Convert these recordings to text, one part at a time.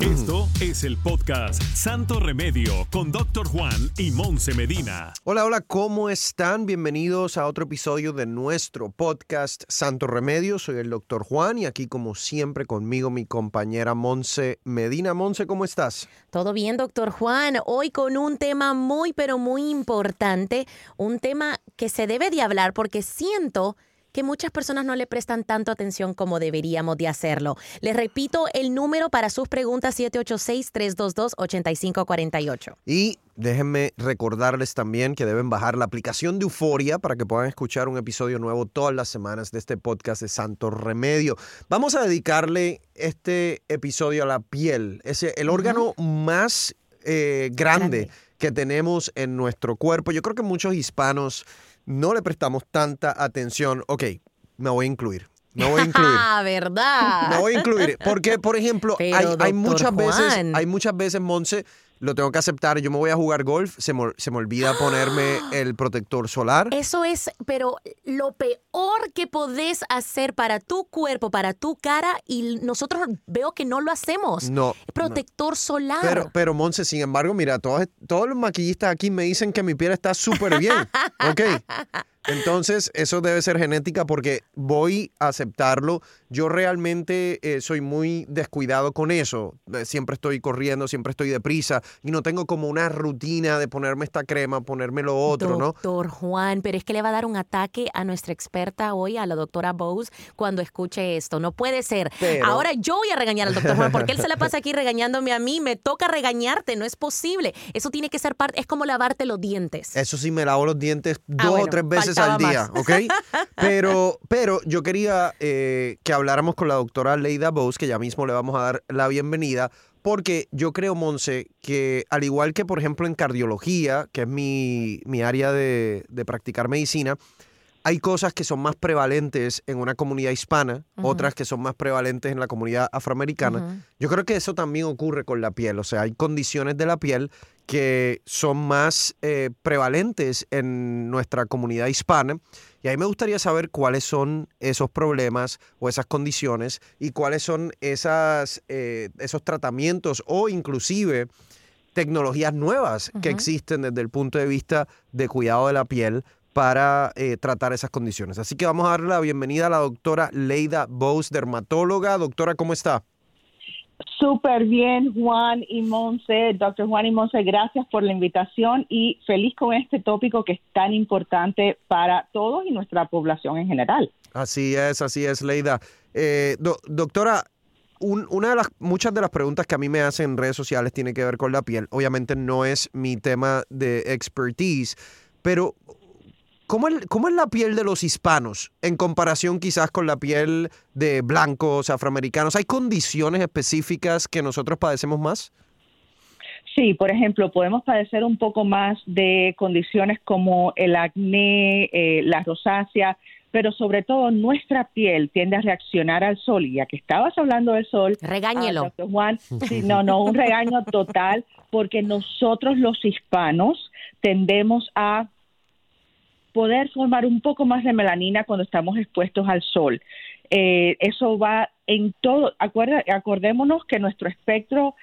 Esto es el podcast Santo Remedio con Dr. Juan y Monse Medina. Hola, hola, ¿cómo están? Bienvenidos a otro episodio de nuestro podcast Santo Remedio. Soy el Dr. Juan y aquí como siempre conmigo mi compañera Monse Medina. Monse, ¿cómo estás? Todo bien, Dr. Juan. Hoy con un tema muy, pero muy importante. Un tema que se debe de hablar porque siento que muchas personas no le prestan tanto atención como deberíamos de hacerlo. Les repito el número para sus preguntas, 786-322-8548. Y déjenme recordarles también que deben bajar la aplicación de Euforia para que puedan escuchar un episodio nuevo todas las semanas de este podcast de Santo Remedio. Vamos a dedicarle este episodio a la piel, el órgano más grande que tenemos en nuestro cuerpo. Yo creo que muchos hispanos no le prestamos tanta atención. Ok, me voy a incluir. Ah, ¿verdad? Me voy a incluir. Porque, por ejemplo, hay muchas veces, Monse, lo tengo que aceptar, yo me voy a jugar golf, se me olvida ponerme el protector solar. Eso es, pero lo peor que podés hacer para tu cuerpo, para tu cara, y nosotros veo que no lo hacemos. No. Protector solar. Pero Monse, sin embargo, mira, todos los maquillistas aquí me dicen que mi piel está súper bien. Ok. Entonces, eso debe ser genética porque voy a aceptarlo. Yo realmente soy muy descuidado con eso. Siempre estoy corriendo, siempre estoy deprisa y no tengo como una rutina de ponerme esta crema, ponerme lo otro, ¿no? Doctor Juan, pero es que le va a dar un ataque a nuestra experta hoy, a la doctora Bowes, cuando escuche esto. No puede ser. Pero ahora yo voy a regañar al doctor Juan porque él se la pasa aquí regañándome a mí. Me toca regañarte, no es posible. Eso tiene que ser parte, es como lavarte los dientes. Eso sí, me lavo los dientes dos o tres veces al día, ¿ok? Pero yo quería que habláramos con la doctora Leida Bowes, que ya mismo le vamos a dar la bienvenida, porque yo creo, Monse, que al igual que, por ejemplo, en cardiología, que es mi área de practicar medicina, hay cosas que son más prevalentes en una comunidad hispana, otras que son más prevalentes en la comunidad afroamericana. Yo creo que eso también ocurre con la piel. O sea, hay condiciones de la piel que son más prevalentes en nuestra comunidad hispana. Y a mí me gustaría saber cuáles son esos problemas o esas condiciones y cuáles son esos tratamientos o inclusive tecnologías nuevas que existen desde el punto de vista de cuidado de la piel para tratar esas condiciones. Así que vamos a darle la bienvenida a la doctora Leida Bowes, dermatóloga. Doctora, ¿cómo está? Súper bien, Juan y Monse. Dr. Juan y Monse, gracias por la invitación y feliz con este tópico que es tan importante para todos y nuestra población en general. Así es, Leida. Doctora, muchas de las preguntas que a mí me hacen en redes sociales tiene que ver con la piel. Obviamente no es mi tema de expertise, pero ¿cómo es la piel de los hispanos en comparación quizás con la piel de blancos, afroamericanos? ¿Hay condiciones específicas que nosotros padecemos más? Sí, por ejemplo, podemos padecer un poco más de condiciones como el acné, la rosácea, pero sobre todo nuestra piel tiende a reaccionar al sol. Y ya que estabas hablando del sol, regáñelo. Dr. Juan, sí, un regaño total, porque nosotros los hispanos tendemos a poder formar un poco más de melanina cuando estamos expuestos al sol. Eso va en todo. Acordémonos que nuestro espectro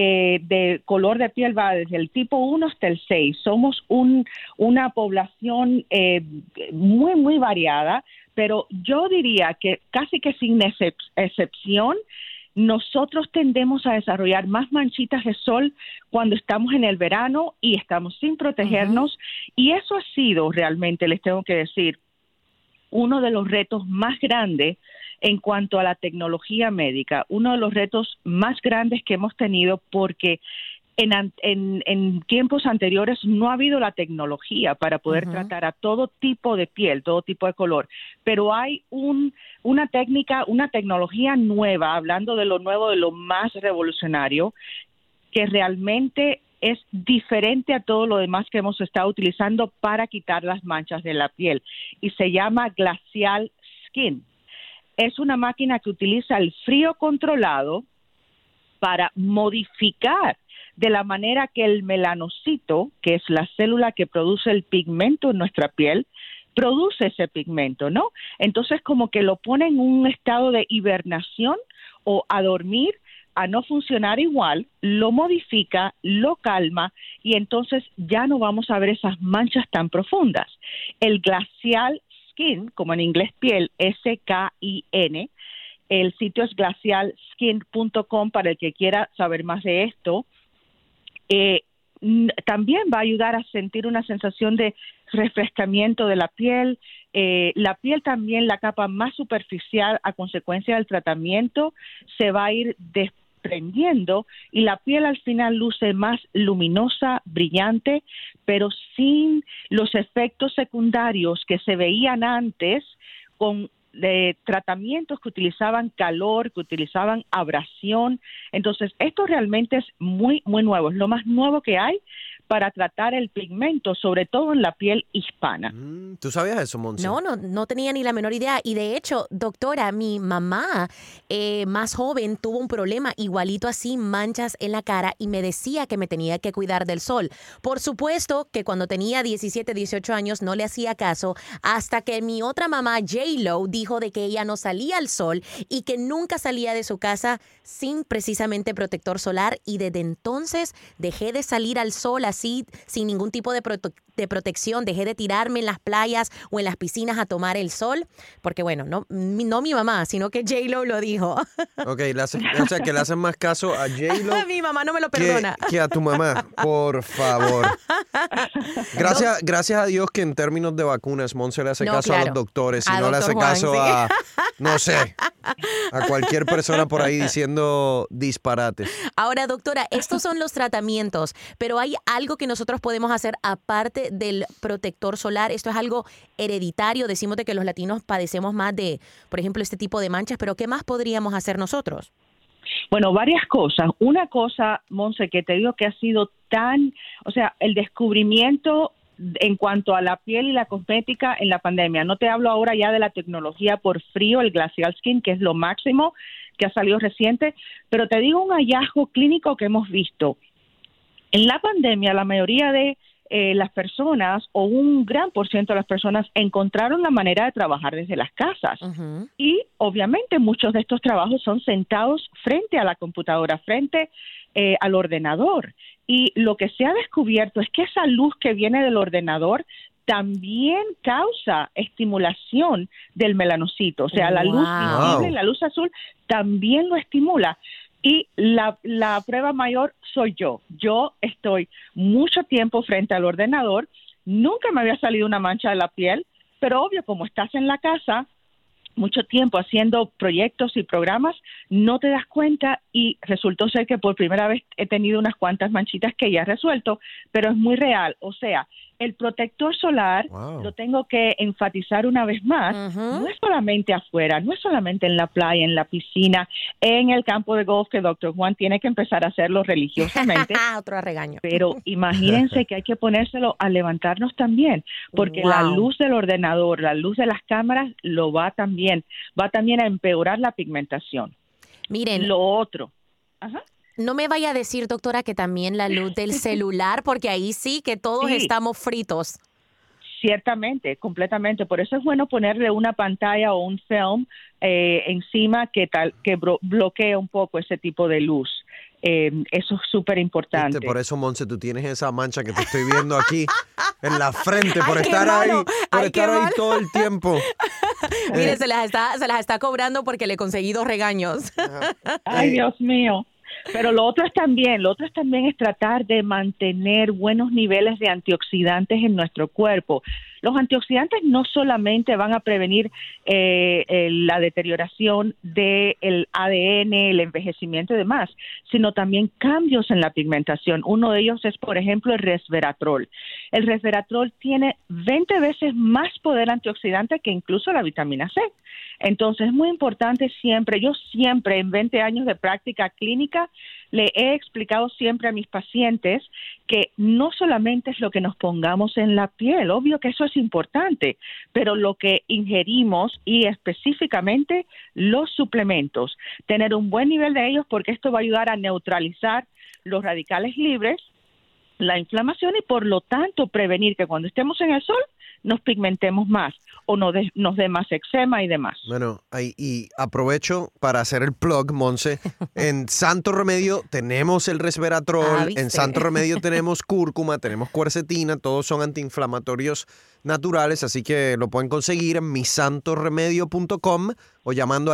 de color de piel va desde el tipo 1 hasta el 6. Somos una población muy, muy variada, pero yo diría que casi que sin excepción, nosotros tendemos a desarrollar más manchitas de sol cuando estamos en el verano y estamos sin protegernos. Y eso ha sido realmente, les tengo que decir, uno de los retos más grandes en cuanto a la tecnología médica, uno de los retos más grandes que hemos tenido porque en tiempos anteriores no ha habido la tecnología para poder tratar a todo tipo de piel, todo tipo de color, pero hay una tecnología nueva, hablando de lo nuevo, de lo más revolucionario, que realmente es diferente a todo lo demás que hemos estado utilizando para quitar las manchas de la piel y se llama Glacial Skin. Es una máquina que utiliza el frío controlado para modificar de la manera que el melanocito, que es la célula que produce el pigmento en nuestra piel, produce ese pigmento, ¿no? Entonces como que lo pone en un estado de hibernación o a dormir a no funcionar igual, lo modifica, lo calma y entonces ya no vamos a ver esas manchas tan profundas. El Glacial Skin, como en inglés piel, SKIN, el sitio es glacialskin.com para el que quiera saber más de esto. También va a ayudar a sentir una sensación de refrescamiento de la piel. La piel también, la capa más superficial a consecuencia del tratamiento, se va a ir desprendiendo y la piel al final luce más luminosa, brillante, pero sin los efectos secundarios que se veían antes con tratamientos que utilizaban calor, que utilizaban abrasión. Entonces, esto realmente es muy, muy nuevo. Es lo más nuevo que hay para tratar el pigmento, sobre todo en la piel hispana. ¿Tú sabías eso, Monse? No tenía ni la menor idea. Y de hecho, doctora, mi mamá más joven tuvo un problema igualito así, manchas en la cara, y me decía que me tenía que cuidar del sol. Por supuesto que cuando tenía 17, 18 años no le hacía caso, hasta que mi otra mamá, J-Lo, dijo de que ella no salía al sol y que nunca salía de su casa sin precisamente protector solar, y desde entonces dejé de salir al sol así, sin ningún tipo de protección. Dejé de tirarme en las playas o en las piscinas a tomar el sol, porque bueno, no mi mamá, sino que J-Lo lo dijo. Ok, o sea que le hacen más caso a J-Lo Mi mamá no me lo perdona. que a tu mamá, por favor. Gracias a Dios que en términos de vacunas, Monse le hace caso a los doctores y no le hace caso a, no sé, a cualquier persona por ahí diciendo disparates. Ahora, doctora, estos son los tratamientos, pero hay algo que nosotros podemos hacer aparte del protector solar. Esto es algo hereditario. Decimos de que los latinos padecemos más de, por ejemplo, este tipo de manchas, pero ¿qué más podríamos hacer nosotros? Bueno, varias cosas. Una cosa, Monse, que te digo que ha sido el descubrimiento en cuanto a la piel y la cosmética en la pandemia. No te hablo ahora ya de la tecnología por frío, el Glacial Skin, que es lo máximo que ha salido reciente, pero te digo un hallazgo clínico que hemos visto. En la pandemia, la mayoría de las personas, o un gran por ciento de las personas, encontraron la manera de trabajar desde las casas. Uh-huh. Y obviamente muchos de estos trabajos son sentados frente a la computadora, frente al ordenador. Y lo que se ha descubierto es que esa luz que viene del ordenador también causa estimulación del melanocito. O sea, la luz visible, la luz azul, también lo estimula. Y la prueba mayor soy yo. Yo estoy mucho tiempo frente al ordenador, nunca me había salido una mancha de la piel, pero obvio, como estás en la casa mucho tiempo haciendo proyectos y programas, no te das cuenta, y resultó ser que por primera vez he tenido unas cuantas manchitas que ya he resuelto, pero es muy real. O sea, el protector solar, lo tengo que enfatizar una vez más, no es solamente afuera, no es solamente en la playa, en la piscina, en el campo de golf, que Dr. Juan tiene que empezar a hacerlo religiosamente. Otro regaño. Pero imagínense que hay que ponérselo a levantarnos también, porque la luz del ordenador, la luz de las cámaras, va también a empeorar la pigmentación. Miren. Lo otro. No me vaya a decir, doctora, que también la luz del celular, porque ahí sí que todos estamos fritos. Ciertamente, completamente. Por eso es bueno ponerle una pantalla o un film encima que bloquee un poco ese tipo de luz. Eso es súper importante. Por eso, Monse, tú tienes esa mancha que te estoy viendo aquí en la frente por estar ahí todo el tiempo. Mire, se las está cobrando porque le conseguí 2 regaños. Ay, Dios mío. Pero lo otro es también es tratar de mantener buenos niveles de antioxidantes en nuestro cuerpo. Los antioxidantes no solamente van a prevenir la deterioración del ADN, el envejecimiento y demás, sino también cambios en la pigmentación. Uno de ellos es, por ejemplo, el resveratrol. El resveratrol tiene 20 veces más poder antioxidante que incluso la vitamina C. Entonces, es muy importante yo siempre en 20 años de práctica clínica le he explicado siempre a mis pacientes que no solamente es lo que nos pongamos en la piel, obvio que eso es importante, pero lo que ingerimos y específicamente los suplementos, tener un buen nivel de ellos, porque esto va a ayudar a neutralizar los radicales libres, la inflamación, y por lo tanto prevenir que cuando estemos en el sol nos pigmentemos más o nos dé más eczema y demás. Bueno, y aprovecho para hacer el plug, Monse. En Santo Remedio tenemos el resveratrol, ¿viste? en Santo Remedio tenemos cúrcuma, tenemos cuercetina, todos son antiinflamatorios naturales, así que lo pueden conseguir en misantoremedio.com o llamando al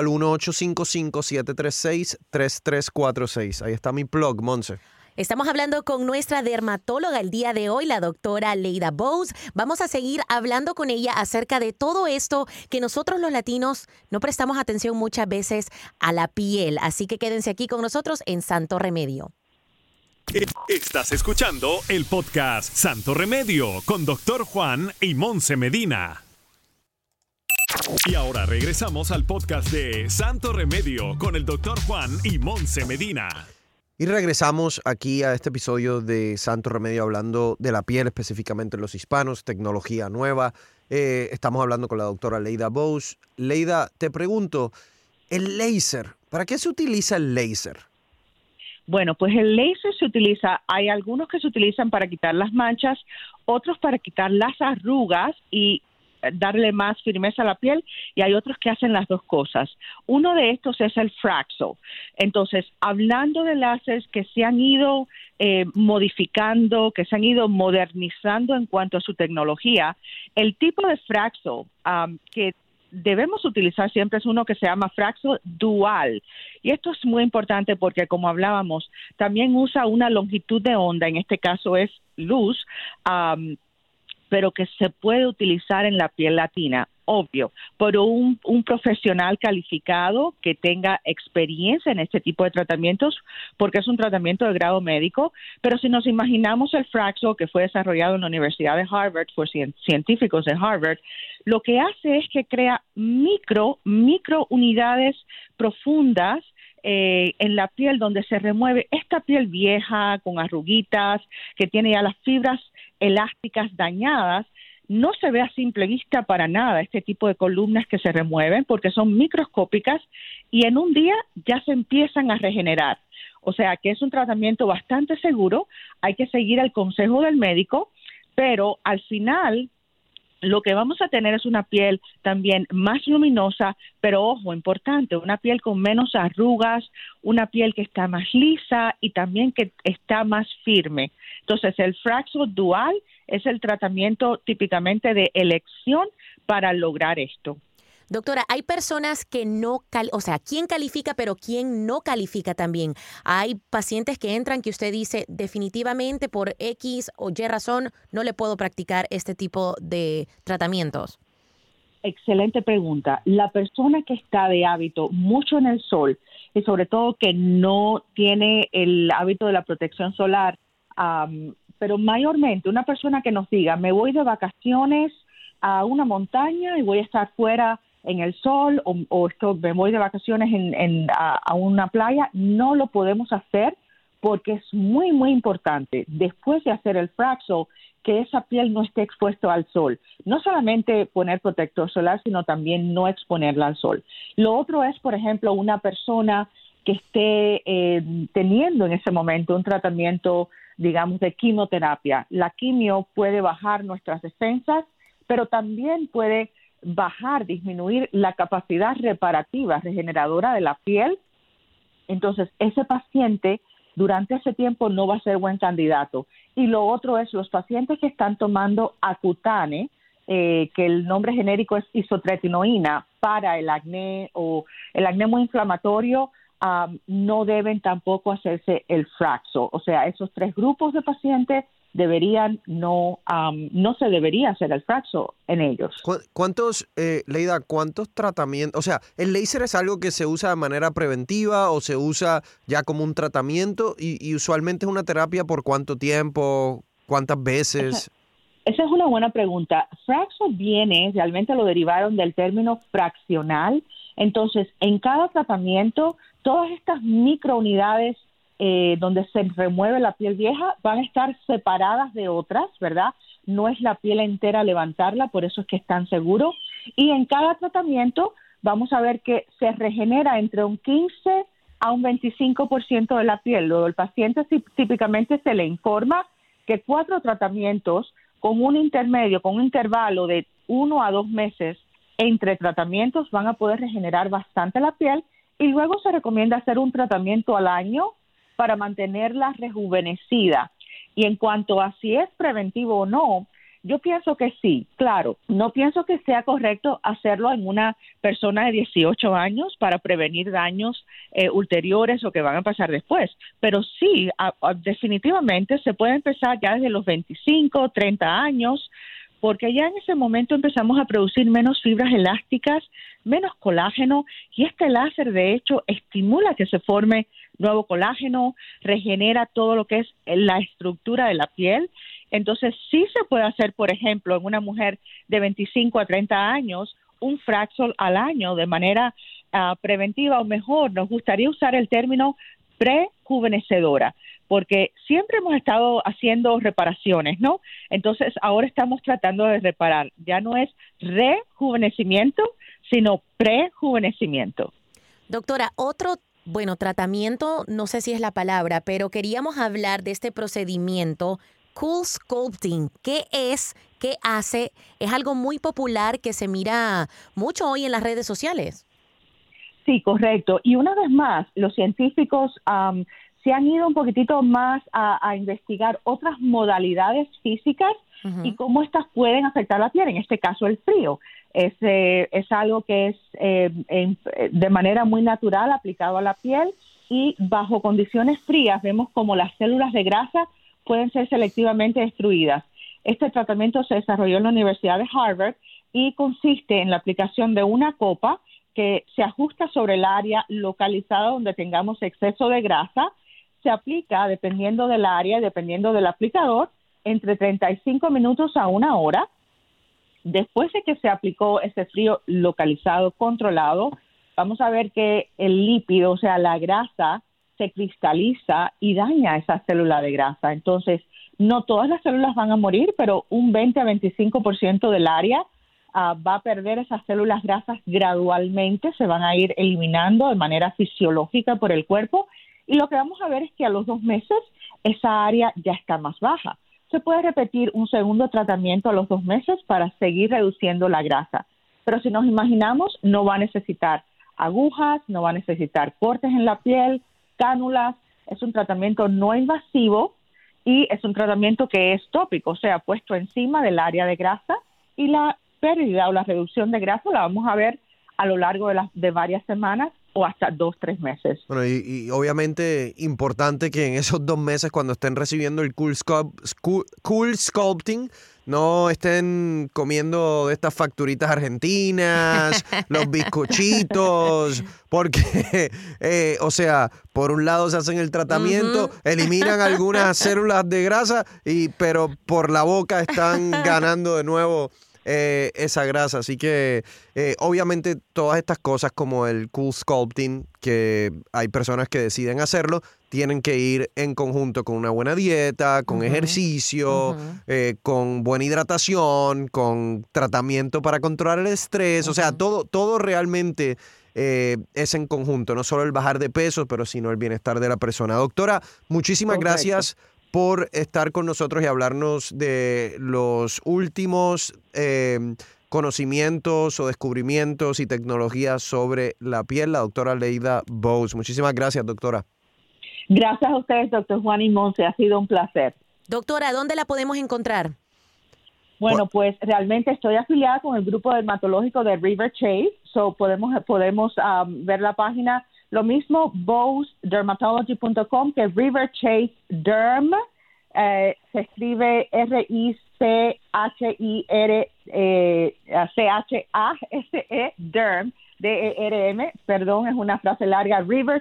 1-855-736-3346. Ahí está mi plug, Monse. Estamos hablando con nuestra dermatóloga el día de hoy, la doctora Leida Bowes. Vamos a seguir hablando con ella acerca de todo esto que nosotros los latinos no prestamos atención muchas veces a la piel. Así que quédense aquí con nosotros en Santo Remedio. Estás escuchando el podcast Santo Remedio con Dr. Juan y Monse Medina. Y ahora regresamos al podcast de Santo Remedio con el Dr. Juan y Monse Medina. Y regresamos aquí a este episodio de Santo Remedio hablando de la piel, específicamente en los hispanos, tecnología nueva. Estamos hablando con la doctora Leida Bowes. Leida, te pregunto, el láser, ¿para qué se utiliza el láser? Bueno, pues el láser se utiliza, hay algunos que se utilizan para quitar las manchas, otros para quitar las arrugas y darle más firmeza a la piel, y hay otros que hacen las dos cosas. Uno de estos es el Fraxel. Entonces, hablando de láseres que se han ido modificando, que se han ido modernizando en cuanto a su tecnología, el tipo de Fraxel que debemos utilizar siempre es uno que se llama Fraxel Dual. Y esto es muy importante porque, como hablábamos, también usa una longitud de onda, en este caso es luz, pero que se puede utilizar en la piel latina, obvio, por un profesional calificado que tenga experiencia en este tipo de tratamientos, porque es un tratamiento de grado médico. Pero si nos imaginamos el Fraxel, que fue desarrollado en la Universidad de Harvard por científicos de Harvard, lo que hace es que crea micro unidades profundas en la piel, donde se remueve esta piel vieja, con arruguitas, que tiene ya las fibras elásticas dañadas. No se ve a simple vista para nada este tipo de columnas que se remueven, porque son microscópicas y en un día ya se empiezan a regenerar. O sea que es un tratamiento bastante seguro, hay que seguir el consejo del médico, pero al final lo que vamos a tener es una piel también más luminosa, pero ojo, importante, una piel con menos arrugas, una piel que está más lisa y también que está más firme. Entonces, el Fraxel Dual es el tratamiento típicamente de elección para lograr esto. Doctora, hay personas que no, ¿quién califica pero quién no califica también? Hay pacientes que entran que usted dice definitivamente por X o Y razón no le puedo practicar este tipo de tratamientos. Excelente pregunta. La persona que está de hábito mucho en el sol y sobre todo que no tiene el hábito de la protección solar, pero mayormente una persona que nos diga, me voy de vacaciones a una montaña y voy a estar fuera en el sol o me voy de vacaciones a una playa, no lo podemos hacer porque es muy, muy importante después de hacer el Fraxel que esa piel no esté expuesta al sol. No solamente poner protector solar, sino también no exponerla al sol. Lo otro es, por ejemplo, una persona que esté teniendo en ese momento un tratamiento, digamos, de quimioterapia. La quimio puede bajar nuestras defensas, pero también puede disminuir la capacidad reparativa, regeneradora de la piel. Entonces, ese paciente durante ese tiempo no va a ser buen candidato. Y lo otro es los pacientes que están tomando Accutane, que el nombre genérico es isotretinoína, para el acné o el acné muy inflamatorio, no deben tampoco hacerse el Fraxel. O sea, esos tres grupos de pacientes no se debería hacer el Fraxel en ellos. Leida, cuántos tratamientos? O sea, ¿el láser es algo que se usa de manera preventiva o se usa ya como un tratamiento? Y usualmente es una terapia ¿por cuánto tiempo? ¿Cuántas veces? Esa es una buena pregunta. Fraxel realmente lo derivaron del término fraccional. Entonces, en cada tratamiento, todas estas microunidades donde se remueve la piel vieja van a estar separadas de otras, ¿verdad? No es la piel entera levantarla, por eso es que es tan seguro. Y en cada tratamiento vamos a ver que se regenera entre un 15 a un 25% de la piel. Luego el paciente típicamente se le informa que 4 tratamientos con un intermedio, con un intervalo de 1 a 2 meses entre tratamientos, van a poder regenerar bastante la piel, y luego se recomienda hacer un tratamiento al año para mantenerla rejuvenecida. Y en cuanto a si es preventivo o no, yo pienso que sí, claro. No pienso que sea correcto hacerlo en una persona de 18 años para prevenir daños ulteriores o que van a pasar después. Pero sí, definitivamente se puede empezar ya desde los 25, 30 años, porque ya en ese momento empezamos a producir menos fibras elásticas, menos colágeno, y este láser, de hecho, estimula que se forme nuevo colágeno, regenera todo lo que es la estructura de la piel. Entonces, sí se puede hacer, por ejemplo, en una mujer de 25 a 30 años, un Fraxel al año de manera preventiva, o mejor, nos gustaría usar el término prejuvenecedora, porque siempre hemos estado haciendo reparaciones, ¿no? Entonces, ahora estamos tratando de reparar. Ya no es rejuvenecimiento, sino prejuvenecimiento. Doctora, tratamiento, no sé si es la palabra, pero queríamos hablar de este procedimiento CoolSculpting. ¿Qué es? ¿Qué hace? Es algo muy popular que se mira mucho hoy en las redes sociales. Sí, correcto. Y una vez más, los científicos se han ido un poquitito más a investigar otras modalidades físicas y cómo estas pueden afectar la piel, en este caso el frío. Es algo que es de manera muy natural aplicado a la piel, y bajo condiciones frías vemos como las células de grasa pueden ser selectivamente destruidas. Este tratamiento se desarrolló en la Universidad de Harvard y consiste en la aplicación de una copa que se ajusta sobre el área localizada donde tengamos exceso de grasa. Se aplica, dependiendo del área, dependiendo del aplicador, entre 35 minutos a 1 hora. Después de que se aplicó ese frío localizado, controlado, vamos a ver que el lípido, o sea, la grasa, se cristaliza y daña esa célula de grasa. Entonces, no todas las células van a morir, pero un 20 a 25% del área va a perder esas células grasas gradualmente, se van a ir eliminando de manera fisiológica por el cuerpo, y lo que vamos a ver es que a los 2 meses esa área ya está más baja. Se puede repetir un segundo tratamiento a los 2 meses para seguir reduciendo la grasa. Pero si nos imaginamos, no va a necesitar agujas, no va a necesitar cortes en la piel, cánulas. Es un tratamiento no invasivo y es un tratamiento que es tópico, o sea, puesto encima del área de grasa, y la pérdida o la reducción de grasa la vamos a ver a lo largo de varias semanas o hasta 2-3 meses. Bueno, y obviamente importante que en esos 2 meses, cuando estén recibiendo el CoolSculpting, no estén comiendo de estas facturitas argentinas, los bizcochitos, porque, o sea, por un lado se hacen el tratamiento, eliminan algunas células de grasa, pero por la boca están ganando de nuevo esa grasa. Así que obviamente todas estas cosas como el CoolSculpting, que hay personas que deciden hacerlo, tienen que ir en conjunto con una buena dieta, con ejercicio, con buena hidratación, con tratamiento para controlar el estrés. O sea, todo realmente es en conjunto, no solo el bajar de peso, pero sino el bienestar de la persona. Doctora, muchísimas gracias por estar con nosotros y hablarnos de los últimos conocimientos o descubrimientos y tecnologías sobre la piel, la doctora Leida Bowes. Muchísimas gracias, doctora. Gracias a ustedes, doctor Juan y Monse. Ha sido un placer. Doctora, ¿dónde la podemos encontrar? Bueno, pues realmente estoy afiliada con el grupo dermatológico de River Chase, podemos ver la página. Lo mismo, bowesdermatology.com, que River Chase Derm, se escribe RICHIRCHASE, Derm, DERM, perdón, es una frase larga,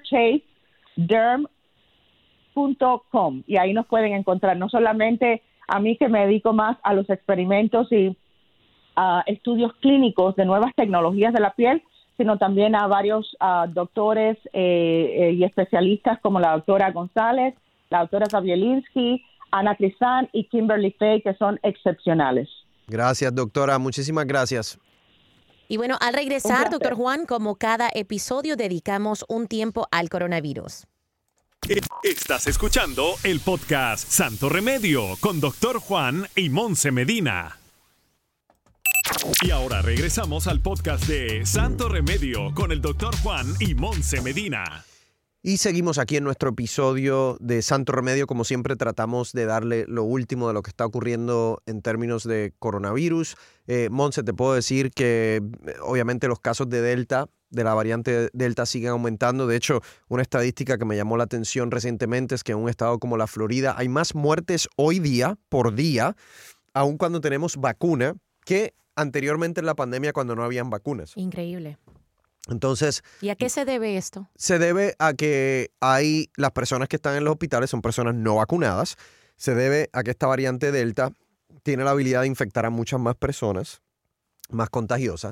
riverchasederm.com, y ahí nos pueden encontrar, no solamente a mí, que me dedico más a los experimentos y estudios clínicos de nuevas tecnologías de la piel, sino también a varios doctores y especialistas como la doctora González, la doctora Zabielinski, Ana Crisan y Kimberly Fay, que son excepcionales. Gracias, doctora. Muchísimas gracias. Y bueno, al regresar, doctor Juan, como cada episodio, dedicamos un tiempo al coronavirus. Estás escuchando el podcast Santo Remedio con Dr. Juan y Monse Medina. Y ahora regresamos al podcast de Santo Remedio con el Dr. Juan y Monse Medina. Y seguimos aquí en nuestro episodio de Santo Remedio. Como siempre, tratamos de darle lo último de lo que está ocurriendo en términos de coronavirus. Monse, te puedo decir que obviamente los casos de Delta, de la variante Delta, siguen aumentando. De hecho, una estadística que me llamó la atención recientemente es que en un estado como la Florida hay más muertes hoy día, por día, aun cuando tenemos vacuna, que anteriormente en la pandemia cuando no habían vacunas. Increíble. Entonces, ¿Y a qué se debe esto? Se debe a que las personas que están en los hospitales son personas no vacunadas. Se debe a que esta variante Delta tiene la habilidad de infectar a muchas más personas, más contagiosas,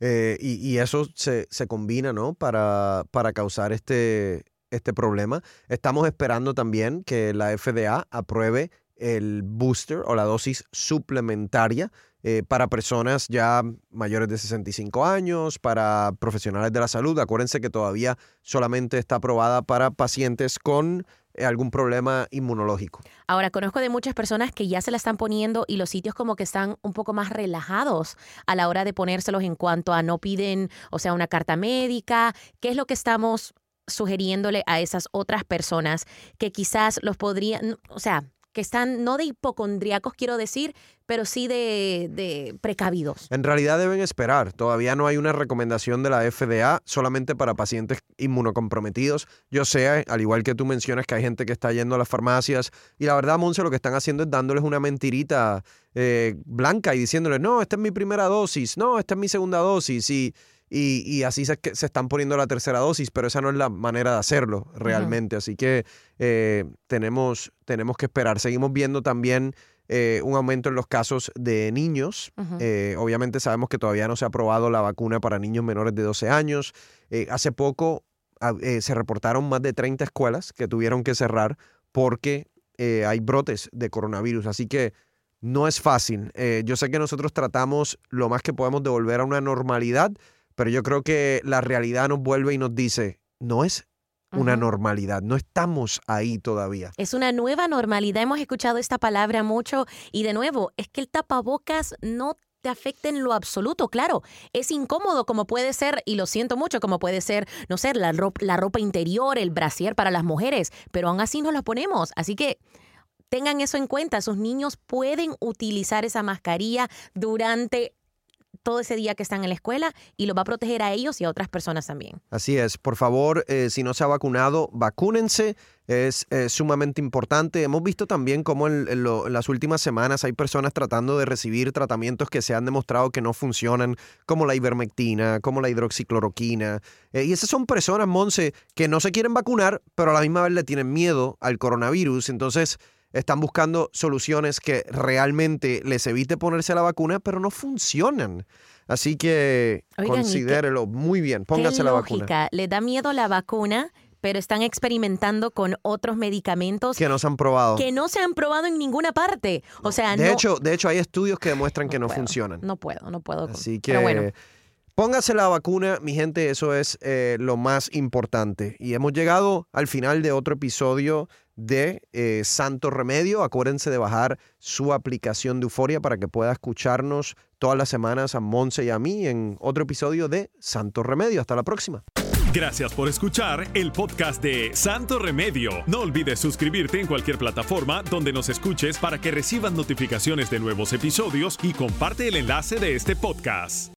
y eso se combina, ¿no? para causar este problema. Estamos esperando también que la FDA apruebe el booster o la dosis suplementaria para personas ya mayores de 65 años, para profesionales de la salud. Acuérdense que todavía solamente está aprobada para pacientes con algún problema inmunológico. Ahora, conozco de muchas personas que ya se la están poniendo y los sitios como que están un poco más relajados a la hora de ponérselos en cuanto a no piden, o sea, una carta médica. ¿Qué es lo que estamos sugiriéndole a esas otras personas que quizás los podrían, o sea, que están no de hipocondríacos, quiero decir, pero sí de precavidos? En realidad deben esperar. Todavía no hay una recomendación de la FDA solamente para pacientes inmunocomprometidos. Yo sé, al igual que tú mencionas, que hay gente que está yendo a las farmacias y la verdad, Monse, lo que están haciendo es dándoles una mentirita blanca y diciéndoles, no, esta es mi primera dosis, no, esta es mi segunda dosis y así se están poniendo la tercera dosis, pero esa no es la manera de hacerlo realmente. Así que tenemos que esperar. Seguimos viendo también un aumento en los casos de niños. Obviamente sabemos que todavía no se ha aprobado la vacuna para niños menores de 12 años. Hace poco se reportaron más de 30 escuelas que tuvieron que cerrar porque hay brotes de coronavirus. Así que no es fácil. Yo sé que nosotros tratamos lo más que podemos de volver a una normalidad, pero yo creo que la realidad nos vuelve y nos dice, no es una normalidad, no estamos ahí todavía. Es una nueva normalidad, hemos escuchado esta palabra mucho y de nuevo, es que el tapabocas no te afecta en lo absoluto, claro, es incómodo como puede ser, y lo siento mucho, como puede ser, no sé, la ropa interior, el brasier para las mujeres, pero aún así nos la ponemos, así que tengan eso en cuenta, sus niños pueden utilizar esa mascarilla durante todo ese día que están en la escuela y lo va a proteger a ellos y a otras personas también. Así es. Por favor, si no se ha vacunado, vacúnense. Es sumamente importante. Hemos visto también cómo en las últimas semanas hay personas tratando de recibir tratamientos que se han demostrado que no funcionan, como la ivermectina, como la hidroxicloroquina. Y esas son personas, Monse, que no se quieren vacunar, pero a la misma vez le tienen miedo al coronavirus. Entonces están buscando soluciones que realmente les evite ponerse la vacuna, pero no funcionan. Así que considérelo muy bien, pónganse la vacuna. Les da miedo la vacuna, pero están experimentando con otros medicamentos que no se han probado. Que no se han probado en ninguna parte. O sea, de hecho, hay estudios que demuestran que no funcionan. No puedo. Así que pero bueno. Póngase la vacuna, mi gente, eso es lo más importante. Y hemos llegado al final de otro episodio de Santo Remedio. Acuérdense de bajar su aplicación de Euforia para que pueda escucharnos todas las semanas a Monse y a mí en otro episodio de Santo Remedio. Hasta la próxima. Gracias por escuchar el podcast de Santo Remedio. No olvides suscribirte en cualquier plataforma donde nos escuches para que recibas notificaciones de nuevos episodios y comparte el enlace de este podcast.